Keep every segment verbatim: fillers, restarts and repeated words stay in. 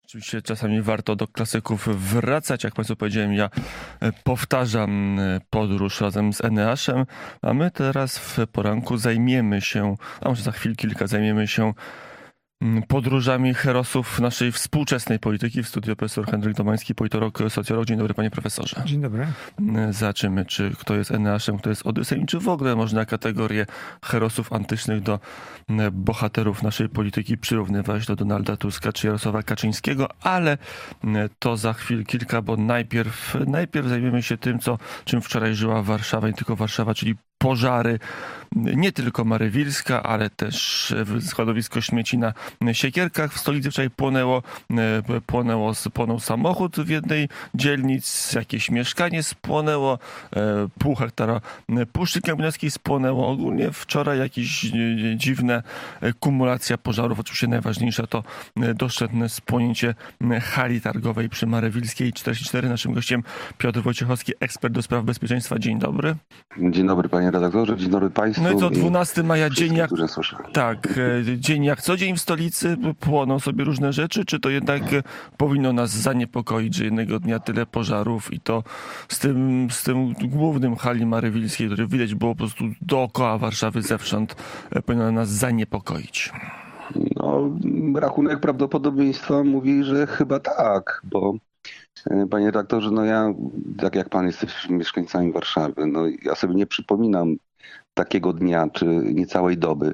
Oczywiście czasami warto do klasyków wracać. Jak Państwu powiedziałem, ja powtarzam podróż razem z Eneaszem, a my teraz w poranku zajmiemy się, a może za chwil kilka zajmiemy się podróżami herosów naszej współczesnej polityki. W studiu profesor Henryk Domański, politolog, socjolog. Dzień dobry, panie profesorze. Dzień dobry. Zobaczymy, czy kto jest Eneaszem, kto jest Odyssejem, czy w ogóle można kategorię herosów antycznych do bohaterów naszej polityki przyrównywać do Donalda Tuska czy Jarosława Kaczyńskiego, ale to za chwil kilka, bo najpierw, najpierw zajmiemy się tym, co, czym wczoraj żyła Warszawa, nie tylko Warszawa, czyli pożary, nie tylko Marywilska, ale też składowisko śmieci na Siekierkach. W stolicy wczoraj płonęło, płonęło, płonął samochód w jednej dzielnic, jakieś mieszkanie spłonęło, pół hektara Puszczy Kępniowskiej spłonęło. Ogólnie wczoraj jakieś dziwne kumulacja pożarów. Oczywiście najważniejsza to doszczętne spłonięcie hali targowej przy Marywilskiej czterdzieści cztery. Naszym gościem Piotr Wojciechowski, ekspert do spraw bezpieczeństwa. Dzień dobry. Dzień dobry, panie redaktorze, dzień dobry państwu. No i co, dwunastego maja, dzień jak, słyszę. tak, dzień jak co dzień w stolicy, płoną sobie różne rzeczy, czy to jednak powinno nas zaniepokoić, że jednego dnia tyle pożarów i to z tym, z tym głównym hali Marywilskiej, który widać było po prostu dookoła Warszawy zewsząd, powinno nas zaniepokoić? No, rachunek prawdopodobieństwa mówi, że chyba tak, bo panie redaktorze, no ja, tak jak pan jesteś mieszkańcami Warszawy, no ja sobie nie przypominam takiego dnia, czy niecałej doby,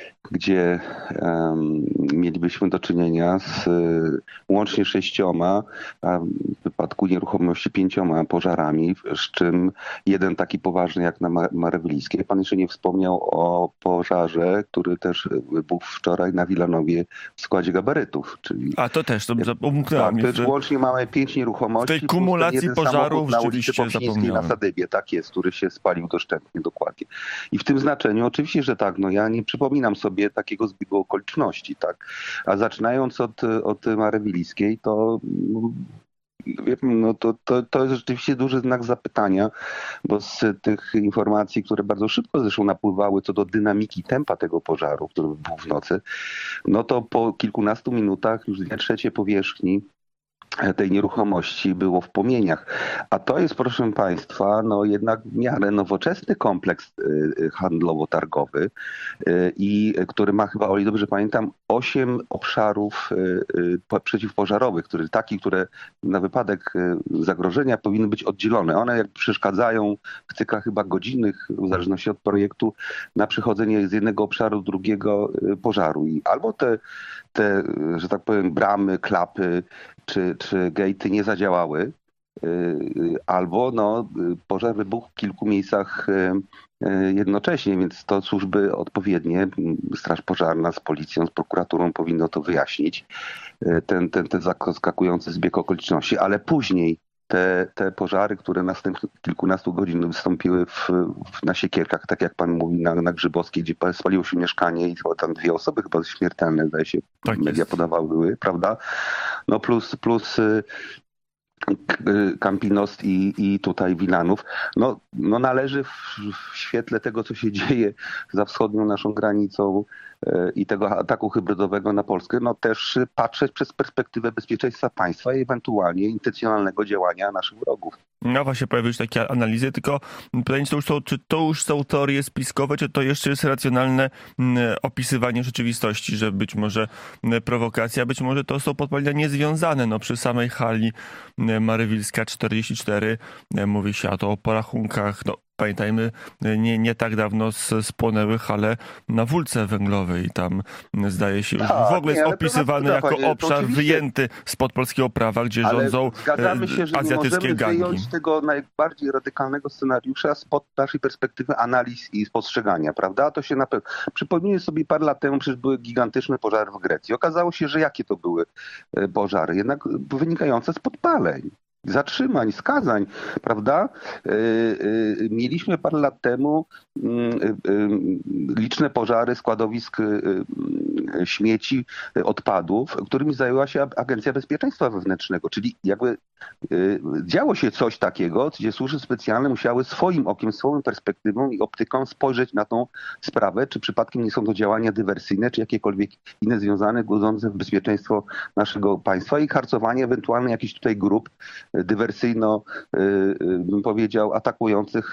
gdzie um, mielibyśmy do czynienia z y, łącznie sześcioma, a w wypadku nieruchomości pięcioma pożarami, z czym jeden taki poważny jak na Marywilskiej. Pan jeszcze nie wspomniał o pożarze, który też wybuchł wczoraj na Wilanowie w składzie gabarytów. Czyli, a to też, to umknęło mi. Tak, to łącznie mamy pięć nieruchomości. W tej kumulacji pożarów na ulicy Powsińskiej na Sadybie, tak jest, który się spalił doszczętnie, dokładnie. I w tym znaczeniu oczywiście, że tak, no ja nie przypominam sobie takiego zbiegu okoliczności, tak. A zaczynając od, od Marywilskiej, to no to, to, to jest rzeczywiście duży znak zapytania, bo z tych informacji, które bardzo szybko zresztą napływały co do dynamiki tempa tego pożaru, który był w nocy, no to po kilkunastu minutach już dwie trzecie powierzchni tej nieruchomości było w płomieniach. A to jest, proszę państwa, no jednak w miarę nowoczesny kompleks handlowo-targowy i który ma chyba, o ile dobrze pamiętam, osiem obszarów przeciwpożarowych, który, taki, które na wypadek zagrożenia powinny być oddzielone. One jak przeszkadzają w cyklach chyba godzinnych, w zależności od projektu, na przechodzenie z jednego obszaru do drugiego pożaru. I albo te, te, że tak powiem, bramy, klapy, czy, czy gejty nie zadziałały, albo no, pożar wybuchł w kilku miejscach jednocześnie, więc to służby odpowiednie, Straż Pożarna z policją, z prokuraturą powinno to wyjaśnić, ten, ten, ten zaskakujący zbieg okoliczności, ale później te, te pożary, które następnych kilkunastu godzin wystąpiły w, w, na Siekierkach, tak jak pan mówi, na, na Grzybowskiej, gdzie spaliło się mieszkanie i chyba tam dwie osoby chyba śmiertelne, zdaje się, tak media jest. podawały, były, prawda? No plus, plus Kampinost i, i tutaj Wilanów. No, no należy w, w świetle tego, co się dzieje za wschodnią naszą granicą i tego ataku hybrydowego na Polskę, no też patrzeć przez perspektywę bezpieczeństwa państwa i ewentualnie intencjonalnego działania naszych wrogów. No właśnie pojawiły się takie analizy, tylko pytanie, czy to już są, czy to już są teorie spiskowe, czy to jeszcze jest racjonalne opisywanie rzeczywistości, że być może prowokacja, być może to są podpalenia niezwiązane. No przy samej hali Marywilska czterdzieści cztery mówi się a to o porachunkach, no pamiętajmy, nie, nie tak dawno spłonęły hale na Wólce Węglowej. Tam zdaje się, A, w ogóle nie, jest opisywany to, jako panie, obszar wyjęty spod polskiego prawa, gdzie ale rządzą zgadzamy się, że azjatyckie nie gangi. wyjąć tego najbardziej radykalnego scenariusza spod naszej perspektywy analiz i spostrzegania, prawda? To się na pewno... Przypomnijmy sobie, parę lat temu przecież były gigantyczne pożary w Grecji. Okazało się, że jakie to były pożary? Jednak wynikające z podpaleń. zatrzymań, skazań, prawda? Mieliśmy parę lat temu liczne pożary składowisk śmieci, odpadów, którymi zajęła się Agencja Bezpieczeństwa Wewnętrznego, czyli jakby działo się coś takiego, gdzie służby specjalne musiały swoim okiem, swoją perspektywą i optyką spojrzeć na tą sprawę, czy przypadkiem nie są to działania dywersyjne, czy jakiekolwiek inne związane, godzące w bezpieczeństwo naszego państwa i harcowanie ewentualnie jakichś tutaj grup dywersyjno, bym powiedział, atakujących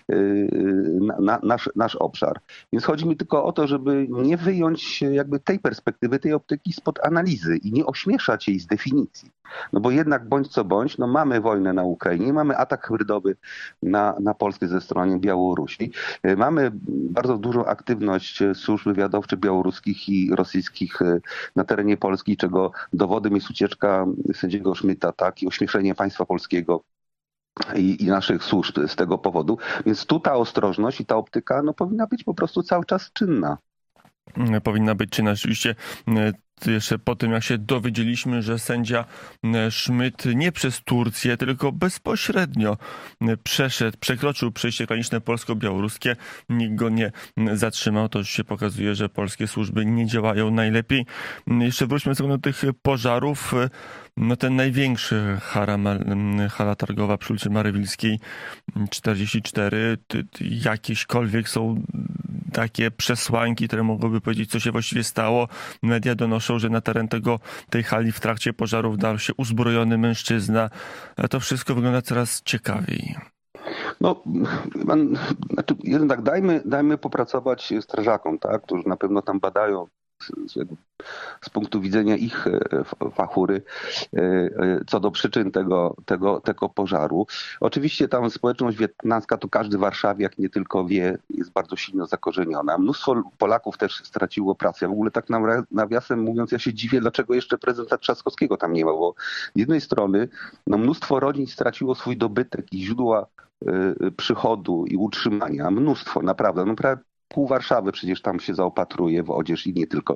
na, nasz, nasz obszar. Więc chodzi mi tylko o to, żeby nie wyjąć jakby tej perspektywy, tej optyki spod analizy i nie ośmieszać jej z definicji. No bo jednak bądź co bądź, no mamy wojnę na Ukrainie, mamy atak hybrydowy na, na Polskę ze strony Białorusi, mamy bardzo dużą aktywność służb wywiadowczych białoruskich i rosyjskich na terenie Polski, czego dowodem jest ucieczka sędziego Szmyta, tak, i ośmieszenie państwa polskiego i, i naszych służb z tego powodu. Więc tu ta ostrożność i ta optyka no, powinna być po prostu cały czas czynna. Powinna być czynna. Rzeczywiście jeszcze po tym, jak się dowiedzieliśmy, że sędzia Szmyt nie przez Turcję, tylko bezpośrednio przeszedł, przekroczył przejście graniczne polsko-białoruskie, nikt go nie zatrzymał, to już się pokazuje, że polskie służby nie działają najlepiej. Jeszcze wróćmy sobie do tych pożarów. No ten największy hala, hala targowa przy ulicy Marywilskiej czterdzieści cztery, jakieśkolwiek są takie przesłanki, które mogłyby powiedzieć, co się właściwie stało. Media donoszą, że na teren tego, tej hali w trakcie pożarów wdarł się uzbrojony mężczyzna. To wszystko wygląda coraz ciekawiej. No, man, znaczy, jednak dajmy, dajmy popracować strażakom, tak, którzy na pewno tam badają z, z punktu widzenia ich fachury co do przyczyn tego, tego, tego pożaru. Oczywiście tam społeczność wietnamska, to każdy warszawiak nie tylko wie, jest bardzo silno zakorzeniona. Mnóstwo Polaków też straciło pracę. W ogóle tak nawiasem mówiąc, ja się dziwię, dlaczego jeszcze prezydenta Trzaskowskiego tam nie ma, bo z jednej strony no, mnóstwo rodzin straciło swój dobytek i źródła przychodu i utrzymania. Mnóstwo, naprawdę. No, prawie pół Warszawy przecież tam się zaopatruje w odzież i nie tylko,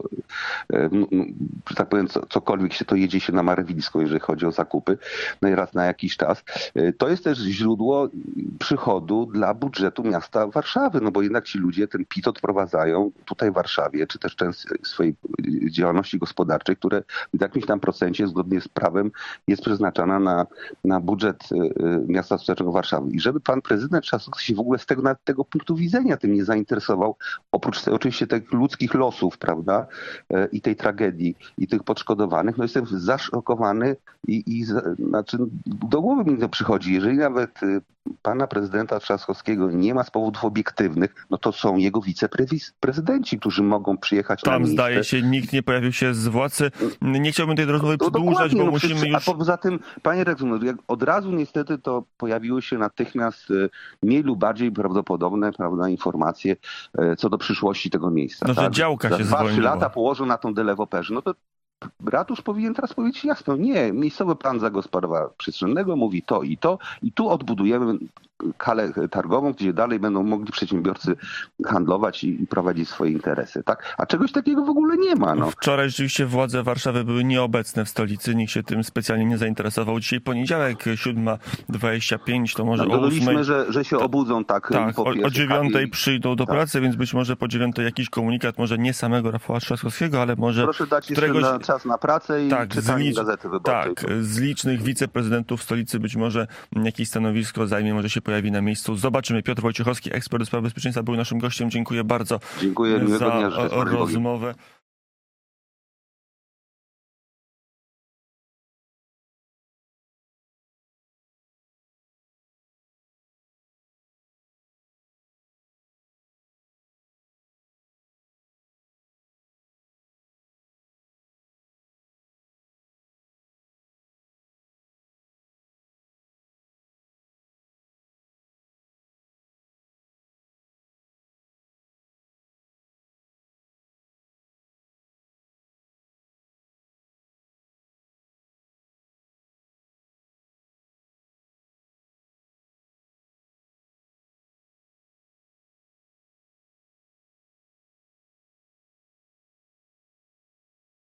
że tak powiem, cokolwiek się to jedzie się na Marywilską, jeżeli chodzi o zakupy, no i raz na jakiś czas. To jest też źródło przychodu dla budżetu miasta Warszawy, no bo jednak ci ludzie ten P I T odprowadzają tutaj w Warszawie, czy też część swojej działalności gospodarczej, które w jakimś tam procencie zgodnie z prawem jest przeznaczana na, na budżet miasta stołecznego Warszawy. I żeby pan prezydent Trzaskowski się w ogóle z tego, z tego punktu widzenia tym nie zainteresował, oprócz te, oczywiście tych ludzkich losów, prawda, i tej tragedii, i tych podszkodowanych, no jestem zaszokowany i, i znaczy do głowy mi to przychodzi. Jeżeli nawet pana prezydenta Trzaskowskiego nie ma z powodów obiektywnych, no to są jego wiceprezydenci, którzy mogą przyjechać tam na miejsce. Zdaje się, nikt nie pojawił się z władzy. Nie chciałbym tej rozmowy no, przedłużać, bo no, musimy wszyscy, już... A poza tym, panie redaktorze, jak od razu niestety to pojawiły się natychmiast mniej lub bardziej prawdopodobne, prawda, informacje co do przyszłości tego miejsca. No, tak? że działka się zwolniła. Dwa, trzy lata położył na tą deweloperzy. No to ratusz powinien teraz powiedzieć jasno, nie, miejscowy plan zagospodarowania przestrzennego mówi to i to i tu odbudujemy halę targową, gdzie dalej będą mogli przedsiębiorcy handlować i prowadzić swoje interesy, tak? A czegoś takiego w ogóle nie ma. No. Wczoraj rzeczywiście władze Warszawy były nieobecne w stolicy, nikt się tym specjalnie nie zainteresował. Dzisiaj poniedziałek, siódma dwadzieścia pięć, to może no, o ósmej... że, że się obudzą tak. Tak, po o, o dziewiątej przyjdą do tak. pracy, więc być może po dziewiątej jakiś komunikat, może nie samego Rafała Trzaskowskiego, ale może Proszę dać któregoś... na czas na pracę i tak, czytanie licz... Gazety Wyborczej. Tak, z licznych wiceprezydentów stolicy być może jakieś stanowisko zajmie, może się pojawi na miejscu. Zobaczymy. Piotr Wojciechowski, ekspert do spraw bezpieczeństwa, był naszym gościem. Dziękuję bardzo. Dziękuję, miłego dnia, za rozmowę.